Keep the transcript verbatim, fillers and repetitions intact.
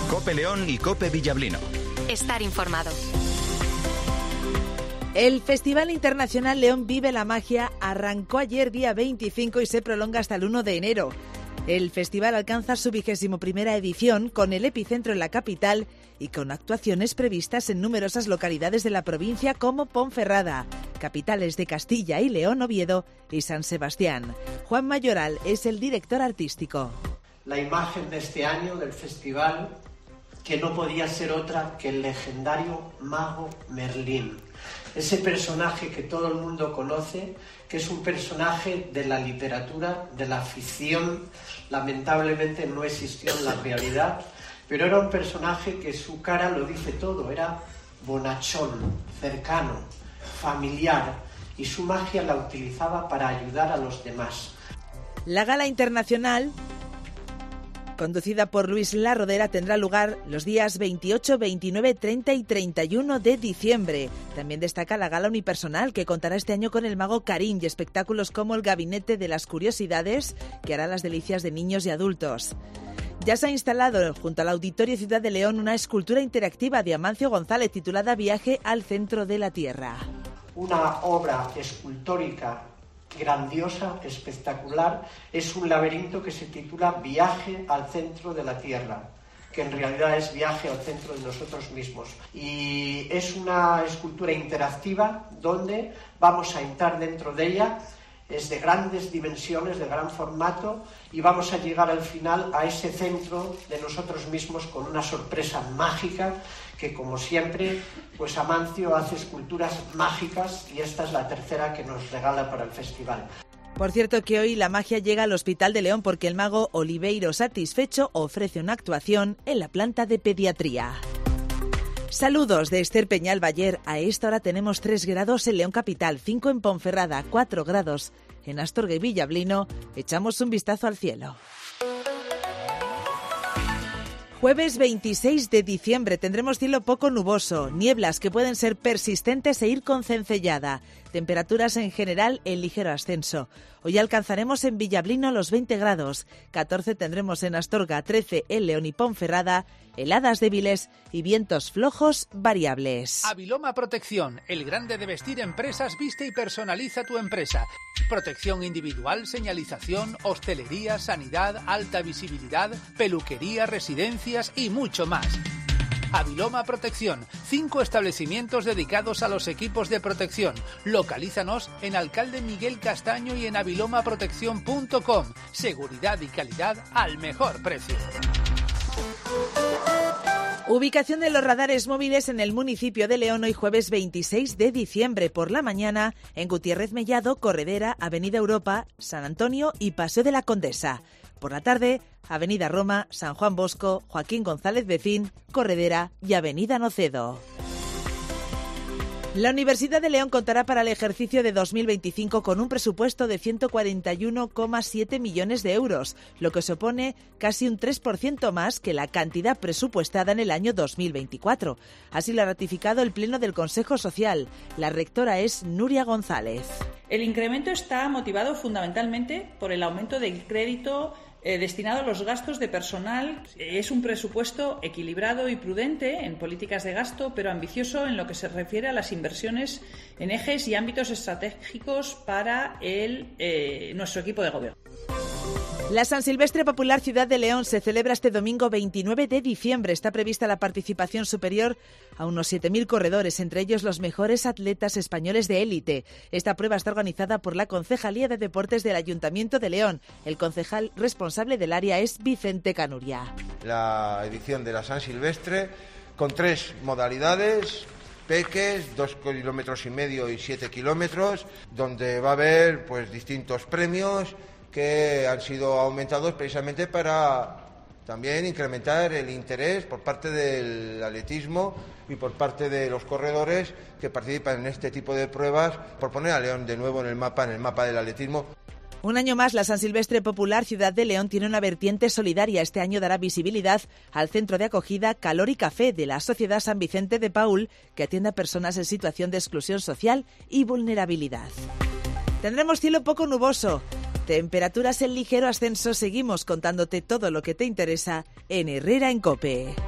COPE León y COPE Villablino. Estar informado. El Festival Internacional León Vive la Magia arrancó ayer día veinticinco y se prolonga hasta el uno de enero. El festival alcanza su vigésimo primera edición con el epicentro en la capital y con actuaciones previstas en numerosas localidades de la provincia como Ponferrada, capitales de Castilla y León, Oviedo y San Sebastián. Juan Mayoral es el director artístico. La imagen de este año del festival, que no podía ser otra que el legendario mago Merlín. Ese personaje que todo el mundo conoce, que es un personaje de la literatura, de la ficción, lamentablemente no existió en la realidad, pero era un personaje que su cara lo dice todo, era bonachón, cercano, familiar, y su magia la utilizaba para ayudar a los demás. La gala internacional, conducida por Luis La Rodera, tendrá lugar los días veintiocho, veintinueve, treinta y treinta y uno de diciembre. También destaca la gala unipersonal, que contará este año con el mago Karim y espectáculos como el Gabinete de las Curiosidades, que hará las delicias de niños y adultos. Ya se ha instalado junto al Auditorio Ciudad de León una escultura interactiva de Amancio González titulada Viaje al Centro de la Tierra. Una obra escultórica grandiosa, espectacular, es un laberinto que se titula Viaje al Centro de la Tierra, que en realidad es viaje al centro de nosotros mismos. Y es una escultura interactiva donde vamos a entrar dentro de ella, es de grandes dimensiones, de gran formato, y vamos a llegar al final a ese centro de nosotros mismos con una sorpresa mágica que, como siempre, pues Amancio hace esculturas mágicas y esta es la tercera que nos regala para el festival. Por cierto que hoy la magia llega al Hospital de León porque el mago Oliveiro Satisfecho ofrece una actuación en la planta de pediatría. Saludos de Esther Peñal Bayer. A esta hora tenemos tres grados en León Capital, cinco en Ponferrada, cuatro grados en Astorga y Villablino. Echamos un vistazo al cielo. Jueves veintiséis de diciembre tendremos cielo poco nuboso, nieblas que pueden ser persistentes e ir con cencellada. Temperaturas en general en ligero ascenso. Hoy alcanzaremos en Villablino los veinte grados, catorce tendremos en Astorga, trece en León y Ponferrada, heladas débiles y vientos flojos variables. Aviloma Protección, el grande de vestir empresas, viste y personaliza tu empresa. Protección individual, señalización, hostelería, sanidad, alta visibilidad, peluquería, residencias y mucho más. Aviloma Protección, cinco establecimientos dedicados a los equipos de protección. Localízanos en Alcalde Miguel Castaño y en aviloma protección punto com. Seguridad y calidad al mejor precio. Ubicación de los radares móviles en el municipio de León hoy jueves veintiséis de diciembre por la mañana en Gutiérrez Mellado, Corredera, Avenida Europa, San Antonio y Paseo de la Condesa. Por la tarde, Avenida Roma, San Juan Bosco, Joaquín González Becín, Corredera y Avenida Nocedo. La Universidad de León contará para el ejercicio de dos mil veinticinco con un presupuesto de ciento cuarenta y uno coma siete millones de euros, lo que supone casi un tres por ciento más que la cantidad presupuestada en el año dos mil veinticuatro. Así lo ha ratificado el Pleno del Consejo Social. La rectora es Nuria González. El incremento está motivado fundamentalmente por el aumento del crédito Eh, destinado a los gastos de personal. Es un presupuesto equilibrado y prudente en políticas de gasto, pero ambicioso en lo que se refiere a las inversiones en ejes y ámbitos estratégicos para el, eh, nuestro equipo de gobierno. La San Silvestre Popular Ciudad de León se celebra este domingo veintinueve de diciembre. Está prevista la participación superior a unos siete mil corredores, entre ellos los mejores atletas españoles de élite. Esta prueba está organizada por la Concejalía de Deportes del Ayuntamiento de León. El concejal responsable del área es Vicente Canuria. La edición de la San Silvestre con tres modalidades: peques, dos kilómetros y medio y siete kilómetros, donde va a haber pues distintos premios que han sido aumentados precisamente para también incrementar el interés por parte del atletismo y por parte de los corredores que participan en este tipo de pruebas, por poner a León de nuevo en el mapa, en el mapa del atletismo. Un año más, la San Silvestre Popular Ciudad de León tiene una vertiente solidaria. Este año dará visibilidad al centro de acogida Calor y Café de la Sociedad San Vicente de Paúl, que atiende a personas en situación de exclusión social y vulnerabilidad. Tendremos cielo poco nuboso. Temperaturas en ligero ascenso. Seguimos contándote todo lo que te interesa en Herrera en COPE.